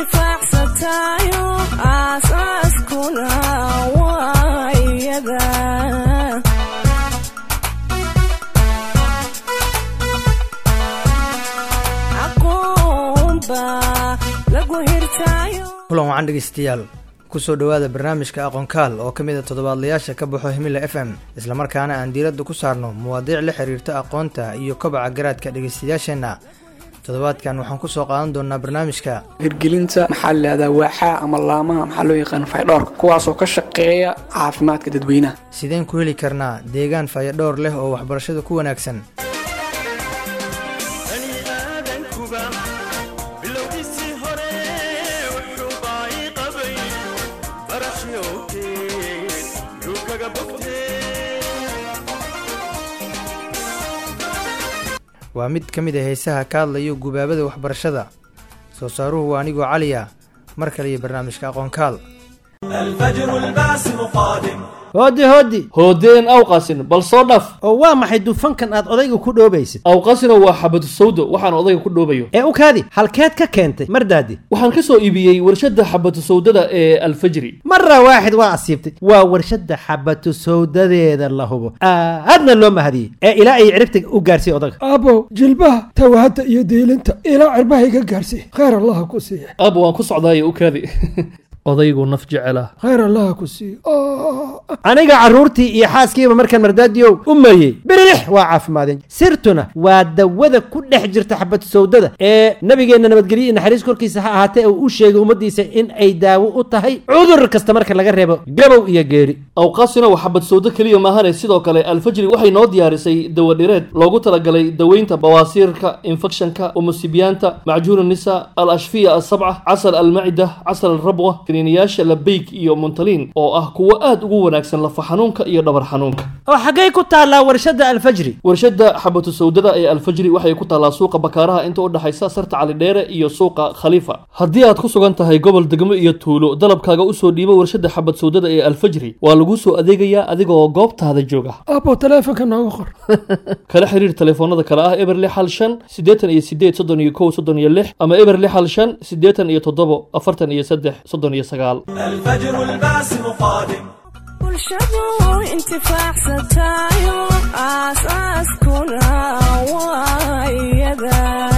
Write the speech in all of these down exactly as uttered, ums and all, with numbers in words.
انتفاع ستايو أساس كلها ويدا عقوبة لقو هيرتايو kulan wacan dhegeystayaal kusoo dhawaada barnaamijka aqoonkaal oo kamid ah toddobaadlayaasha ka baxo Himila F M isla markaana aan diiradda ku saarno muwaadiic la xiriirta aqoonta iyo kobaca garaadka dhegeystayaasheena. toddobaadkan waxaan ku soo qaadan doonaa barnaamijka hirgelinta maxallada waaxa ama laamaha maxaa loo yaqaan fayadhowr kuwaas oo ka shaqeeya caafimaadka dadweynaha. sideen ku heli karnaa deegaan fayadhowr leh oo waxbarashada ku wanaagsan? waa mid ka mid ah heesaha ka hadlayo gubaabada waxbarashada. soo saaruhu waa anigoo cali ah mar kale iyo barnaamijka aqoonkaal. الفجر الباسم قادم هودي هودي هودين أو قاسن بل صدف oo waa maxay dufankan aad odayga ku dhoobaysid? أو قاسن وحبة السوداء وحن أضيق كله بيو ee u kaadi halkeed ka keentay mardaadi وحن كسو إبيي ورشد حبة السوداء الفجري marra waaxid waa asiibtay waa warshada xabatu sawdadeeda la hubo aadna loo mahadiyay ee ilaa ay ciribta u gaarsay odayga abo jilbaha tawahada iyo diilinta ilaa cirbaha iga gaarsay khayr allah ku siiyo أبو وان كسو عضاي وكذي odaygu naf jecela khayr allah ku siiyo aniga caruurtii iyo xaaskiiba markaan mardaadiyow u meeyey birilix waa caafimaadeen sirtuna waa dawada ku dhex jirta xabad sawdada ee nabigeena nabadgelyo iyo naxariis korkiisa ha ahaatee uu u sheegay ummadiisa in ay daawo u tahay cudur kasta marka laga reebo gabow iyo geeri awqaasina waa xabad sawdo kaliya ma ahan sidoo kale alfajri waxay noo diyaarisay dawo dhireed loogu talagalay daweynta bawaasiirka infectionka umusibiyaanta macjuun nisa al ashfiya as-sab'a asal al-ma'ida asal al-rabwa kiniyaasha labayg iyo muntaliin oo ah kuwa aad ugu wanaagsan lafa xanuunka iyo dhabar xanuunka. oo xagee ku taala warshada alfajri? warshada xabatu sawdada ee alfajri waxay ku taala suuqa bakaaraha inta u dhaxaysa sarta cali dheere iyo suuqa khalifa. haddii aad ku sugan tahay gobol degmo iyo tuulo dalabkaaga u soo dhiibo warshada xabad sawdada ee alfajri waa lagu soo adeegayaa adigoo goobtaada jooga. abo taleefanka nooga qor kala xiriir taleefanada kala ah eber lix hal shan siddeetan iyo siddeed soddon iyo kow soddon iyo lix ama eber lix hal shan siddeetan iyo toddoba afartan iyo saddex soddon iyo الفجر الباسم قادم والشبو انتفاع ستايو أساس كلها ويدا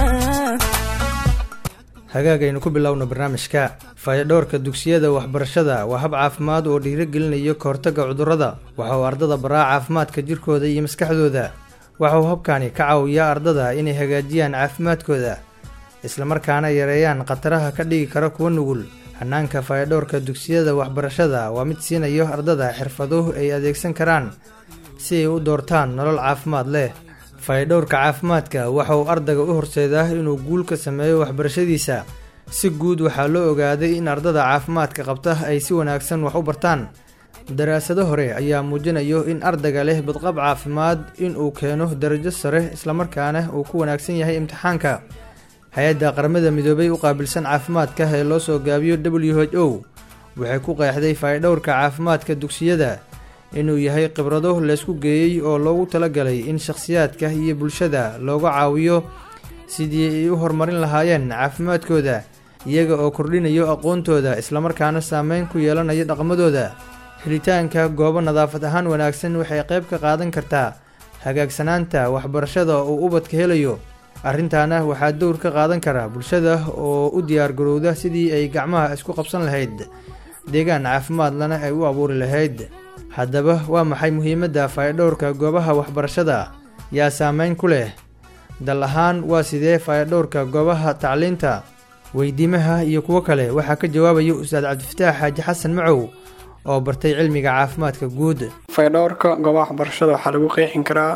hagaagaynu ku bilowno barnaamijka. fayadhowrka dugsiyada waxbarashada waa hab caafimaad oo dhiirigelinayo ka hortagga cudurrada. waxa uu ardada baraa caafimaadka jirkooda iyo maskaxdooda. waxa uu habkani ka caawiyaa ardada inay hagaajiyaan caafimaadkooda isla markaana yareeyaan khataraha ka dhigi kara kuwa nugul. hanaanka fayadhowrka dugsiyada waxbarashada waa mid siinayo ardada xirfado ay adeegsan karaan si ay u doortaan nolol caafimaad leh. fayadhowrka caafimaadka waxa uu ardayga u horseedaa inuu guul ka sameeyo waxbarashadiisa. si guud waxaa loo ogaaday in ardada caafimaadka qabta ay si wanaagsan wax u bartaan. daraasado hore ayaa muujinayo in ardayga leh badqab caafimaad inuu keeno darajo sare islamarkaana uu ku wanaagsan yahay imtixaanka. hay-adda qaramada midoobay u qaabilsan caafimaadka ee loo soo gaabiyo W H O waxay ku qeexday fayadhowrka caafimaadka dugsiyada inuu yahay khibrado laysku geeyey oo loogu talagalay in shakhsiyaadka iyo bulshada looga caawiyo sidii ay u horumarin lahaayeen caafimaadkooda iyaga oo kordhinayo aqoontooda islamarkaana saameyn ku yeelanaya dhaqamadooda. helitaanka goobo nadaafad ahaan wanaagsan waxay qayb ka qaadan kartaa hagaagsanaanta waxbarashada oo ubadka helayo. arrintaana waxaa dowr ka qaadan kara bulshada oo u diyaar garowda sidii ay gacmaha isku qabsan lahayd deegaan caafimaad lana ay u abuuri lahayd. haddaba waa maxay muhiimadda fayadhowrka goobaha waxbarashada? yaa saameyn ku leh? dal ahaan waa sidee fayadhowrka goobaha tacliinta? weydiimaha iyo kuwo kale waxaa ka jawaabaya ustaad cabdifataax xaaji xasan macow oo bartay cilmiga caafimaadka guud. fayadhowrka goobaha waxbarashada waxaa lagu qeexin karaa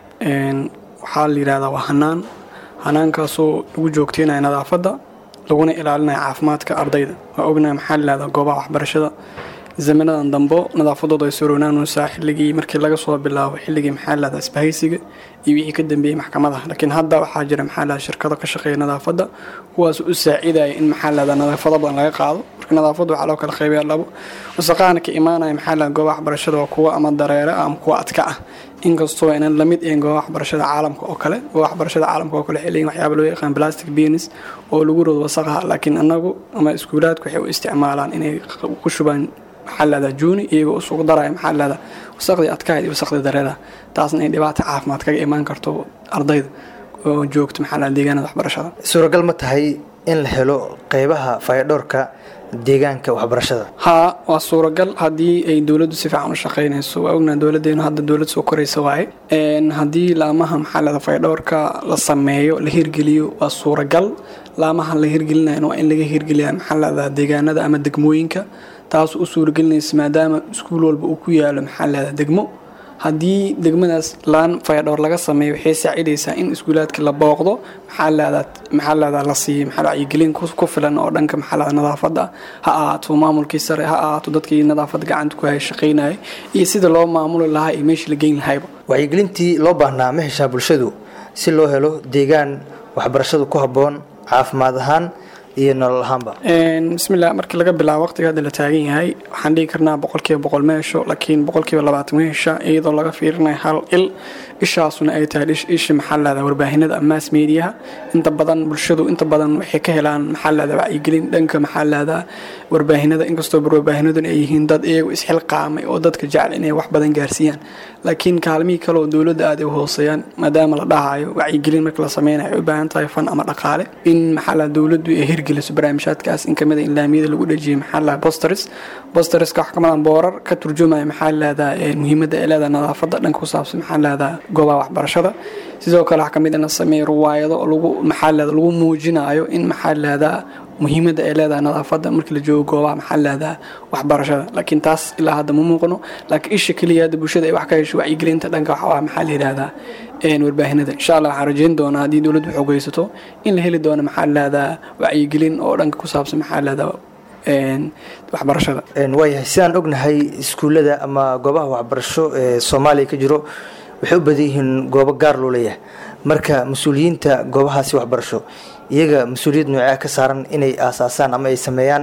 waxaa la yidhahdaa waa hanaan hanaankaasoo lagu joogteynaya nadaafadda laguna ilaalinaya caafimaadka ardayda. waa ognahay maxaa la yidhahdaa goobaha waxbarashada zamanadan dambo nadaafadooda ay soroonaanusaa xilligii markii laga soo bilaabo xilligii maxaa la yidhahdaa isbahaysiga iyo wixii ka dambeeyey maxkamadaha. laakiin hadda waxaa jira maxaa la yidhahdaa shirkado ka shaqeeya nadaafadda kuwaas u saacidaya in maxaa la yidhahdaa nadaafado badan laga qaado. marka nadaafadda waxaa loo kala qeybayaa labo wasaqahana ka imaanaya maxaa la yidhahdaa goobaha waxbarashada waa kuwa ama dareere ama kuwa adka ah inkastoo aynan la mid ahayn goobaha waxbarashada caalamka oo kale goobaha waxbarashada caalamka oo kale waxay leeyihin waxyaaba loo yaqaan plastic bins oo lagu rodo wasaqaha laakiin annagu ama iskuulaadku waxay u isticmaalaan inay ku shubaan maxaa lahdaa juuni iyagoo isugu daraya maxaa lahdaa wasaqdii adkayd iyo wasaqdii dareeda taasna ay dhibaato caafimaad kaga imaan karto ardayda oo joogto maxaa lahdaa deegaanada waxbarashada suuragal ma tahay in la helo qeybaha fayadhoorka deegaanka waxbarashada haa waa suuragal haddii ay dowladdu si fiican u shaqaynayso waa ognaa dowladdeenu hadda dowlad soo koraysa waaye haddii laamaha maxaa lahdaa fayadhoorka la sameeyo la hirgeliyo waa suuragal laamaha la hirgelinayana waa in laga hirgeliyaa maxaa lahdaa deegaanada ama degmooyinka taas u suuragelinaysa maadaama iskuul walba uu ku yaalo maxaa lahdaa degmo haddii degmadaas laan fayadhoor laga sameeyo waxay saacidaysaa in iskuulaadka la booqdo maxaa lahdaa maxaa lahdaa la siiyo maxaa wacyigelin ku filan oo dhanka maxaa lahdaa nadaafadda ha ahaato maamulkii sare ha ahaato dadkii nadaafadda gacanta ku haya shaqaynaya iyo sida loo maamuli lahaa iyo meeshii la geyn lahayba wacyigelintii loo baahnaa ma heshaa bulshadu si loo helo deegaan waxbarashadu ku habboon caafimaad ahaan iyo nolol ahaanba bismillah markii laga bilaabo waqtiga hadda la taagan yahay waxaan dhigi karnaa boqolkiiba boqol meesho laakiin boqolkiiba labaatan meesha iyadoo laga fiirinayo hal il ishaasuna ay tahay isha maxaa lahdaa warbaahinada mass mediaha inta badan bulshadu inta badan waxay ka helaan maxaa lahdaa wacyigelin dhanka maxaa lahdaa warbaahinada inkastoo warbaahinaduna ay yihiin dad iyagu isxilqaamay oo dadka jecel inay wax badan gaarsiiyaan laakiin kaalmihii kale oo dowladda aad ay u hooseeyaan maadaama la dhahayo wacyigelin marka la sameynayo ay u baahan tahay fan ama dhaqaale in maxaa lahdaa dowladdu ay hirgeliso barnaamijyaadkaas in kamid a ilaamiyada lagu dhajiyay maxaa lahdaa posters posterska wax kamid ah boorar ka turjumaya maxaa lahdaa muhiimadda ay leedahay nadaafadda dhanka ku saabsan maxaa lahdaa goobaha waxbarashada sidoo kale wax kamid ah sameeyo ruwaayado lagu maxaa lahdaa lagu muujinayo in maxaa lahdaa muhiimadda ay leedahay nadaafadda markii la joogo goobaha maxaa lahdaa waxbarashada laakiin taas ilaa hadda ma muuqano laakiin isha keliya hadda bulshada ay wax ka hesho wacyigelinta dhanka waxaa maxaa la yidhaahdaa warbaahinada insha allah waxaan rajayn doonaa haddii dowladdu xoogaysato in la heli doono maxaa lahdaa wacyigelin oo dhanka ku saabsan maxaa lahdaa waxbarashada waayahay sidaan ognahay iskuullada ama goobaha waxbarasho ee soomaaliya ka jiro waxay u badan yihiin goobo gaar loo leeyahay marka mas-uuliyiinta goobahaasi waxbarasho iyaga mas-uuliyad noocea ka saaran inay aasaasaan ama ay sameeyaan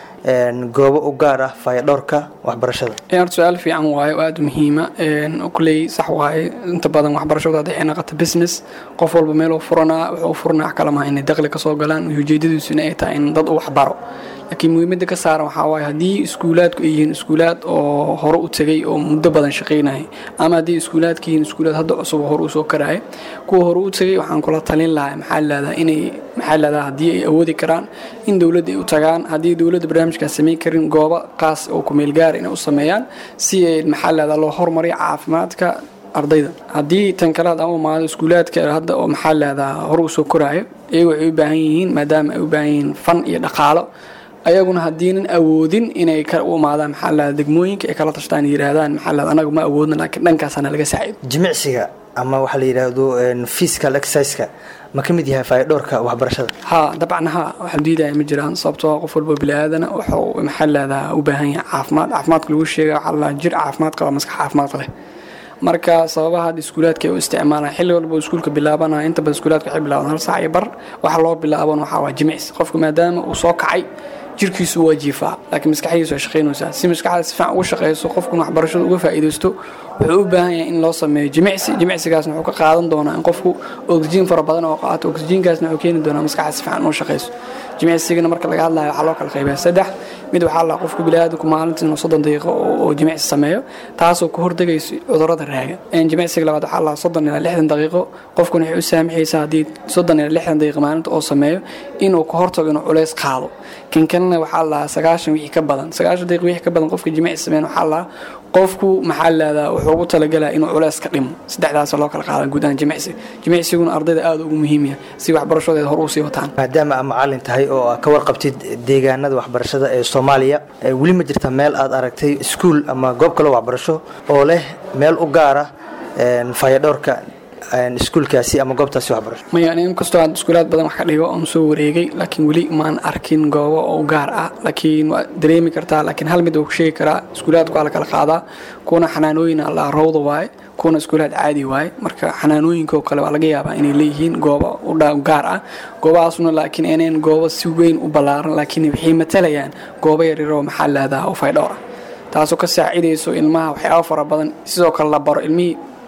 goobo u gaar ah fayadhoorka waxbarashada horta su-aal fiican waaye oo aada muhiima kuley sax waaye inta badan waxbarashadu hadday ay naqato business qof walba meeluu furanaa wuxuu furanaa wax kala maha inay dakhli ka soo galaan ujeedadiisuna ay tahay in dad u waxbaro laakiin muhiimadda ka saaran waxaa waaye haddii iskuulaadku ay yihiin iskuulaad oo hore u tegay oo muddo badan shaqaynaya ama haddii iskuulaadka yihiin iskuulaad hadda cusub oo hore u soo karaya kuwa hore u tegay waxaan kula talin lahaa maxaa lahdaa inay maxaa lahdaa haddii ay awoodi karaan in dowladda ay u tagaan haddii dowladda barnaamijkaas samayn karin goobo qaas oo kumeel gaara inay u sameeyaan si ay maxaa lahdaa loo horumariyo caafimaadka ardayda haddii tan kale hadda ama maado iskuulaadka hadda oo maxaa lahdaa hore u soo koraayo iyagu waxay u baahan yihiin maadaama ay u baahan yihiin fan iyo dhaqaalo ayaguna haddiinan awoodin inay ka u imaadaan maxaa lahdaa degmooyinka ay kala tashtaan yidhaahdaan maxaa lahdaa anagu ma awoodna laakiin dhankaasana laga saacido jimicsiga ama waxaa la yidhaahdo physical exercise-ka ma ka mid yahay fayadhoorka waxbarashada haa dabcan haa waxaa diidaya ma jiraan sababtoo qof walba bili-aadana wuxuu maxaa lahdaa u baahan yahay caafimaad caafimaadka lagu sheega waxaa la jir caafimaad qaba maskax caafimaad leh marka sababaha hadda iskuulaadka ay u isticmaalaan xilli walba iskuulka bilaabanaya inta badan iskuulaadka waxay bilaabaan hal saac iyo bar waxa loo bilaaban waxaa waa jimicsi qofka maadaama uu soo kacay jirkiisu waa jiifaa laakiin maskaxdiisu way shaqaynaysaa si maskaxda si fiican uga shaqayso qofkuna waxbarashada uga faa'iidaysto wuxuu u baahan yahay in loo sameeyo jimicsi jimicsigaasna wuxuu ka qaadan doonaa in qofku oxygen fara badan oo qaato oxygenkaasna wuxuu keeni doonaa maskaxda si fiican u shaqayso jimicsigana marka laga hadlayo waxaa loo kala qaybiyaa saddex mid waxaa la qofku bini'aadamku maalintii inuu soddon daqiiqo oo jimicsi sameeyo taasoo ka hortagayso cudurrada raaga jimicsiga labaad waxaa la soddon ilaa lixdan daqiiqo qofkuna waxay u saamaxaysaa haddii soddon ilaa lixdan daqiiqo maalinta oo sameeyo inuu ka hortago inuu culays qaado kan kalena waxaa la sagaashan wixii ka badan sagaashan daqiiqo wixii ka badan qofka jimicsi sameyn waxaa la qofku maxaa lahdaa wuxuu ugu talagalaa inuu culays ka dhimo saddexdaas loo kala qaadan guud ahaan jimicsi jimicsiguna ardayda aad ugu muhiim yahay si waxbarashadooda hor u sii wataan maadaama aad macallin tahay oo ka warqabtid deegaanada waxbarashada ee Soomaaliya weli ma jirta meel aad aragtay iskuul ama goob kale waxbarasho oo leh meel u gaar ah fayadhoorka iskuulkaasi ama goobtaasi waxbarasho maya in kastoo aad iskuulaad badan wax ka dhigo oon soo wareegay laakiin weli maan arkin goobo oo gaar ah laakiin waa dareemi kartaa laakiin hal mid uu ku sheegi karaa iskuulaadku waa la kala qaadaa kuwana xanaanooyin alla rawda waaye kuwana iskuulaad caadi waaye marka xanaanooyinka oo kale waa laga yaabaa inay leeyihiin goobo u gaar ah goobahaasuna laakiin inayn goobo si weyn u ballaaran laakiin waxay matalayaan goobo yaryaroo maxaa lahdaa oo faydhowr ah taasoo ka saacidayso ilmaha waxyaabo fara badan sidoo kale la baro ilmihii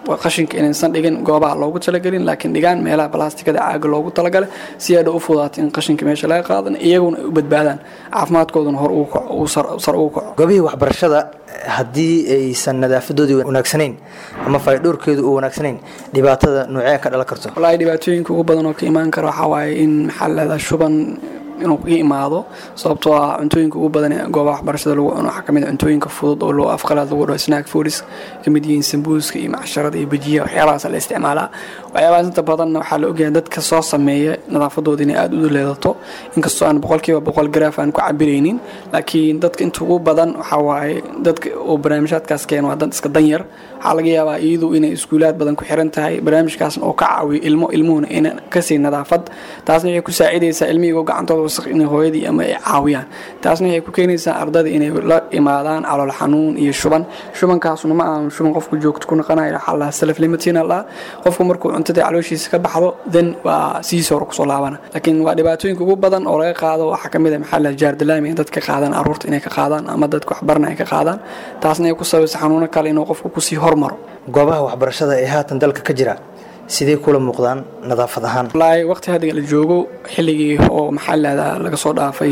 qashinka inaysan dhigin goobaha loogu talagelin laakiin dhigaan meelaha balaastikada caaga loogu talagalay si ay u fududaato in qashinka meesha laga qaadan iyaguna ay u badbaadaan caafimaadkooduna hor uu sar ugu kaco goobihii waxbarashada haddii aysan nadaafadoodii wanaagsanayn ama faydhowrkeedu uu wanaagsanayn dhibaatada noocee ka dhalan karto wallaahi dhibaatooyinka ugu badan oo ka imaan kara waxaa waaye in maxaa la yidhahdaa shuban inuu ka imaado sababtoo ah cuntooyinka ugu badan ee goobaha waxbarashada lagu cuno waxaa ka mid ah cuntooyinka fudud oo loo afqalaad lagu dhaho snack foods ka mid yihiin sambuuska iyo macsharada iyo bajiyaha waxyaabahaas la isticmaalaa waxyaabahaas inta badanna waxaa la ogyahay dadka soo sameeya nadaafadooda inay aada u leedato inkastoo aan boqolkiiba boqol garaaf aan ku cabiraynin laakiin dadka inta ugu badan waxaa waaye dadka oo barnaamijyaadkaas keena waa dad iska danyar waxaa laga yaabaa iyadu inay iskuulaad badan ku xiran tahay barnaamijkaasna oo ka caawiyo ilmo ilmuhuna ina kasii nadaafad taasna waxay ku saacidaysaa ilmihigoo gacantooda inay hooyadii ama ay caawiyaan taasna waxay ku keenaysaa ardada inay la imaadaan calool xanuun iyo shuban shubankaasuna ma aha shuban qofku joogto ku noqonayo waxaa la self limiting la qofku markuu cuntada calooshiisa ka baxdo then waa sii soo kusoo laabana laakiin waa dhibaatooyinka ugu badan oo laga qaado waxaa kamid ah maxaa la jaardalaami dadka qaadaan aruurta inay ka qaadaan ama dadka waxbarna ay ka qaadaan taasna ay ku sabaysa xanuuno kale inuu qofku ku sii hormaro goobaha waxbarashada ee haatan dalka ka jira sidee kula muuqdaan nadaafad ahaan wallaahi waqti hadda la joogo xilligii oo maxaa la yidhahdaa laga soo dhaafay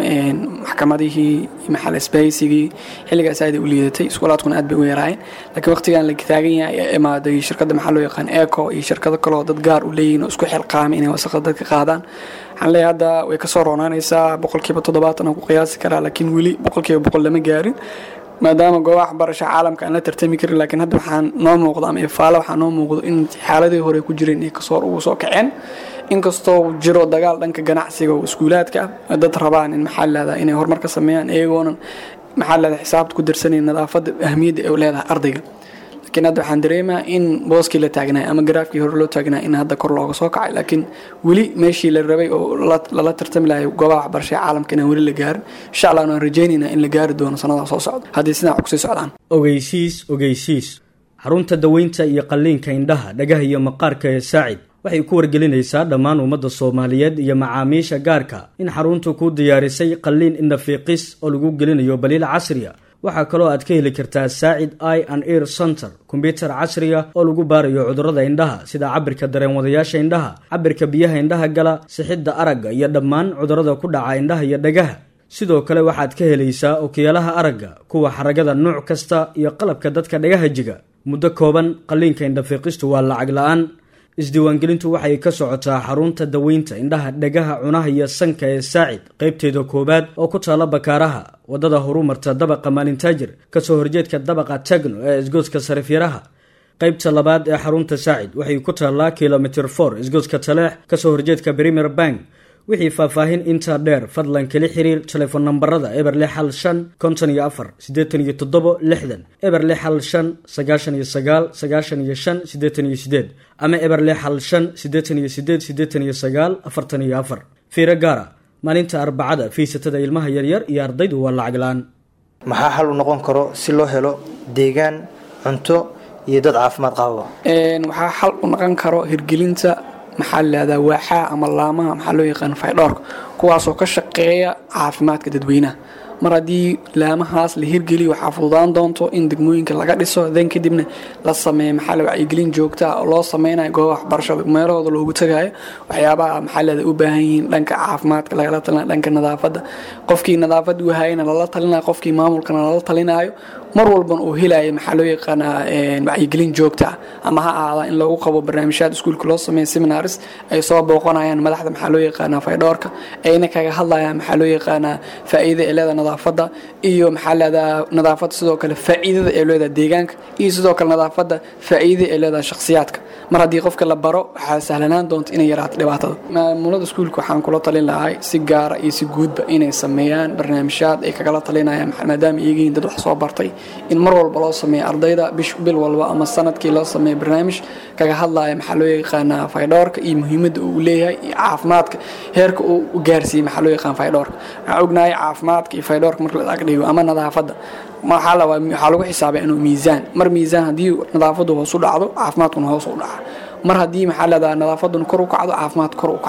maxkamadihii maxaa la isbahaysigii xilligaas aad u liidatay iskuulaadkuna aad bay u yaraayeen laakiin waqtigan la taagan yahay ee imaaday shirkadda maxaa loo yaqaan eco iyo shirkado kale oo dad gaar u leeyihiin oo isku xilqaamay inay wasaqda dadka qaadaan waxaan leeyahay hadda way ka soo roonaanaysaa boqolkiiba toddobaatan aan ku qiyaasi karaa laakiin weli boqolkiiba boqol lama gaarin maadaama goobaha waxbarasho caalamka aan la tartami karin laakiin hadda waxaan noo muuqda ama ifaalo waxaa noo muuqdo in xaaladii hore ku jireen ay kasoo ugu soo kaceen inkastoo jiro dagaal dhanka ganacsiga oo iskuulaadka ah dad rabaan in maxaa leedahay inay horumar ka sameeyaan iyagoona maxaa leedahay xisaabta ku darsanayn nadaafadda ahmiyadda ay u leedahay ardayga laakiin hadda waxaan dareemaa in booskii la taagnaa ama garaafkii hore loo taagnaa in hadda kor looga soo kacay laakiin weli meeshii la rabay oo lala tartami lahay goobaha waxbarashada caalamka inaan weli la gaarin insha allah waan rajaynaynaa in la gaari doono sanadaha soo socda haddii sidaa kusii socdaan ogeysiis ogeysiis xarunta daweynta iyo qalliinka indhaha dhagaha iyo maqaarka ee saacid waxay ku wargelinaysaa dhammaan ummadda soomaaliyeed iyo macaamiisha gaarka in xaruntu ku diyaarisay qalliin indhafiiqis oo lagu gelinayo baliil casriya waxaa kaloo aad ka heli kartaa saacid i and ear center kombyutar casriga oo lagu baarayo cudurrada indhaha sida cabirka dareenwadayaasha indhaha cabirka biyaha indhaha gala sixidda aragga iyo dhammaan cudurrada ku dhaca indhaha iyo dhagaha sidoo kale waxaad ka helaysaa okiyaalaha aragga kuwa xaragada nooc kasta iyo qalabka dadka dhagaha jiga muddo kooban qalliinka indhafiiqistu waa lacag la-aan isdiiwaangelintu waxay ka socotaa xarunta daweynta indhaha dhagaha cunaha iyo sanka ee saacid qaybteeda koowaad oo ku taala bakaaraha wadada horumarta dabaqa maalintaajir kasoo horjeedka dabaqa tagno ee isgoodska sarifyaraha qaybta labaad ee xarunta saacid waxay ku taallaa kilomitr for isgoodska taleex kasoo horjeedka premier bank wixii faahfaahin intaa dheer fadlan kala xiriir telefoon nambarada eber lix hal shan konton iyo afar siddeetan iyo toddobo lixdan eber lix hal shan sagaashan iyo sagaal sagaashan iyo shan siddeetan iyo sideed ama eber lix hal shan siddeetan iyo sideed siddeetan iyo sagaal afartan iyo afar fiiro gaara maalinta arbacada fiisatada ilmaha yaryar iyo ardaydu waa lacag la-aan maxaa xal u noqon karo si loo helo deegaan cunto iyo dad caafimaad qaba waxaa xal u noqon karo hirgelinta maxaa la yidhahdaa waaxaha ama laamaha maxaa loo yaqaan faydhoorka kuwaasoo ka shaqeeya caafimaadka dadweynaha mar haddii laamahaas la hirgeliyo waxaa fududaan doonto in degmooyinka laga dhiso dan kadibna la sameeyo maxaa la wacyigelin joogta oo loo sameynayo goobaha waxbarashada meelahooda loogu tagayo waxyaabaha maxaa la u baahan yihiin dhanka caafimaadka lagala talinayo dhanka nadaafadda qofkii nadaafad u hayana lala talinayo qofkii maamulkana lala talinayo mar walban uu helayo maxaa loo yaqaanaa wacyigelin joogta ama ha ahaada in lagu qabo barnaamijyaad iskuulka loo sameeyo seminars ay soo booqanayaan madaxda maxaa loo yaqaanaa faydhoorka ayna kaga hadlayaan maxaa loo yaqaanaa faa'iida ee leedahay nadaafadda iyo maxaa leedahay nadaafadda sidoo kale faa'iidada ee leedahay deegaanka iyo sidoo kale nadaafadda faa'iida ee leedahay shakhsiyaadka mar haddii qofka la baro waxaa sahlanaan doonta inay yaraato dhibaatada maamulada iskuulka waxaan kula talin lahay si gaara iyo si guudba inay sameeyaan barnaamijyaad ay kagala talinayaan maadaama iyagiin dad wax soo bartay in mar walba loo sameeyo ardayda bish bil walba ama sanadkii loo sameeyo barnaamij kaga hadlaya maxaa loo yaqaanaa faydhoorka iyo muhiimadda uu leeyahay iyo caafimaadka heerka uu u gaarsiiyey maxaa loo yaqaan faydhoorka waxaan ognahay caafimaadka iyo faydhoorka marka la agdhigo ama nadaafadda waxaa la waxaa lagu xisaabaa inuu miisaan mar miisaan haddii nadaafaddu hoos u dhacdo caafimaadkuna hoos u dhaca mar haddii maxaa leedahay nadaafaduna kor u kacdo caafimaad kor u kaca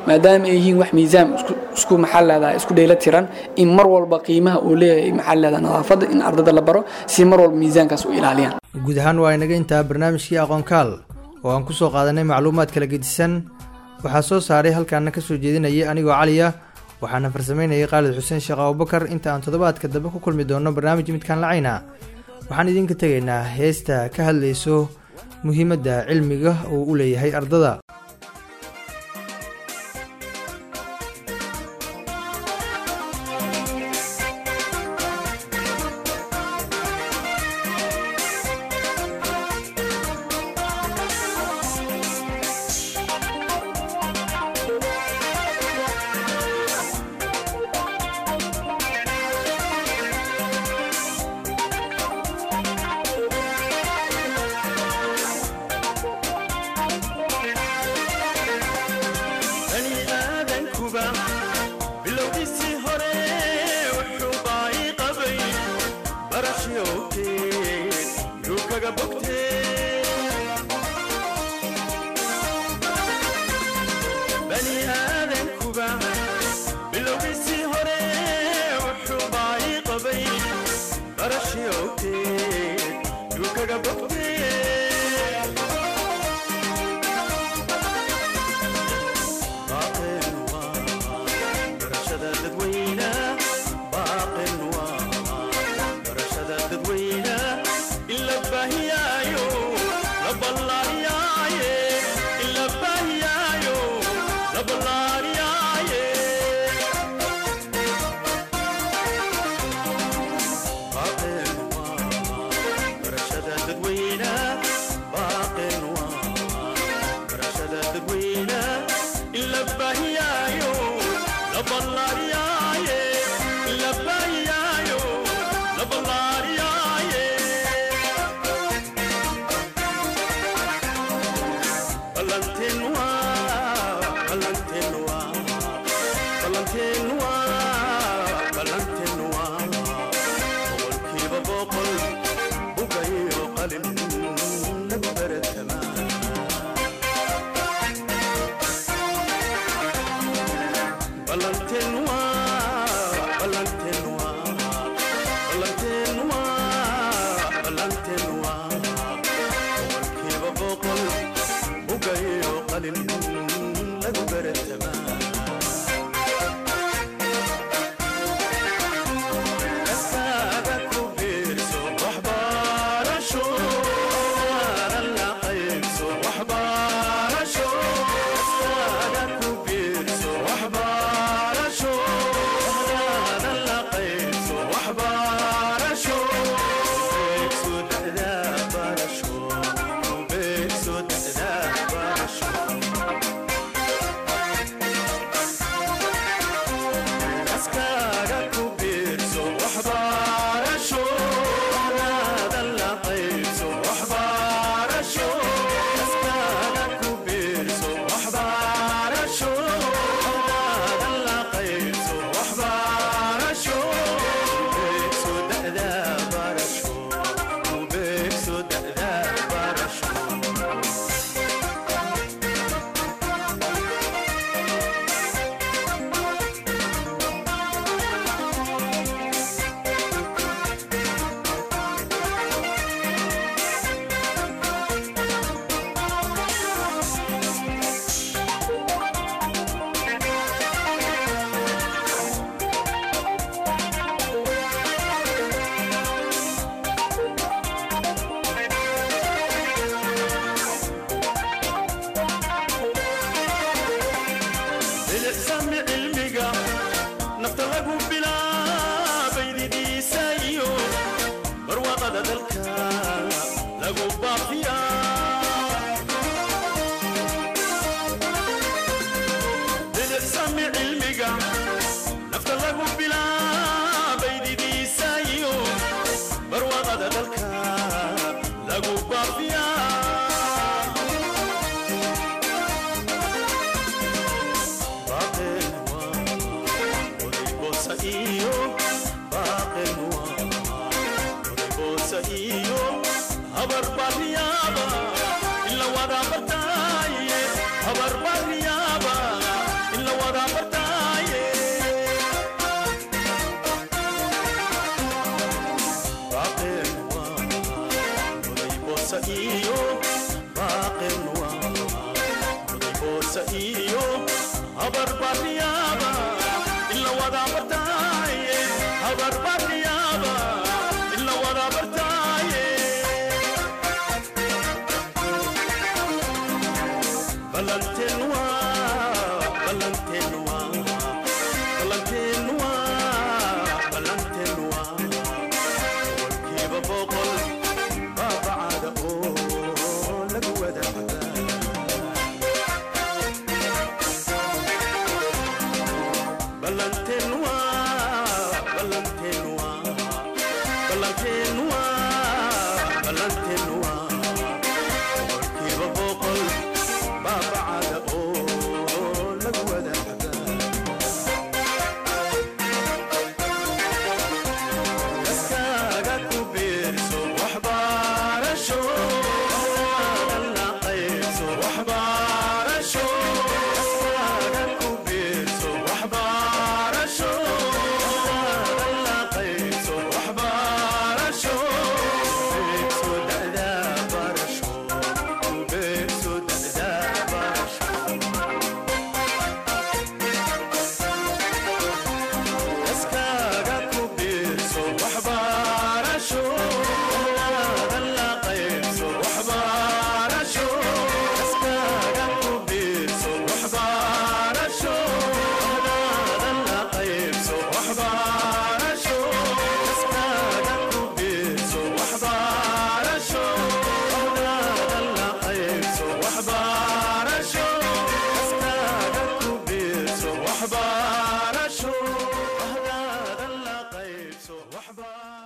maadaama ay yihiin wax miisaan isku maxal leedahay isku dheela tiran in mar walba qiimaha uu leeyahay maxal leedahay nadaafadda in ardada la baro si mar walba miisaankaas u ilaaliyaan guud ahaan waa inaga intaa barnaamijkii aqoon kaal oo aan ku soo qaadanay macluumaad kala gedisan waxaa soo saaray halkaana ka soo jeedinayay anigoo caliya waxaana farsamaynayay Khalid Xuseen Sheekh Abubakar inta aan toddobaadka dambe ku kulmi doono barnaamij midkaan lacayna waxaan idinka tegaynaa heesta ka hadlayso muhiimadda cilmiga uu u leeyahay ardada iyo baaqin waa bosa iyo habar bariyaba illa wada bartaaye habar bariyaba illa wada bartaaye balantenwa balantenwa balantenwa balantenwa kiba boqol baada oo lagu wada balantenwa balantenwa balantenwa balantenwa kiba boqol baada oo lagu wada kaskaga ku biirso waxbarasho la qaybso waxbarasho kaskaga ku biirso waxbarasho la qaybso waxbarasho beegso da'da barasho beegso da'da barasho kaskaga ku biirso waxbarasho la qaybso waxbarasho kaskaga ku biirso waxbarasho la qaybso waxbarasho kaskaga ku biirso waxbarasho la qaybso waxbarasho kaskaga ku biirso waxbarasho la qaybso waxbarasho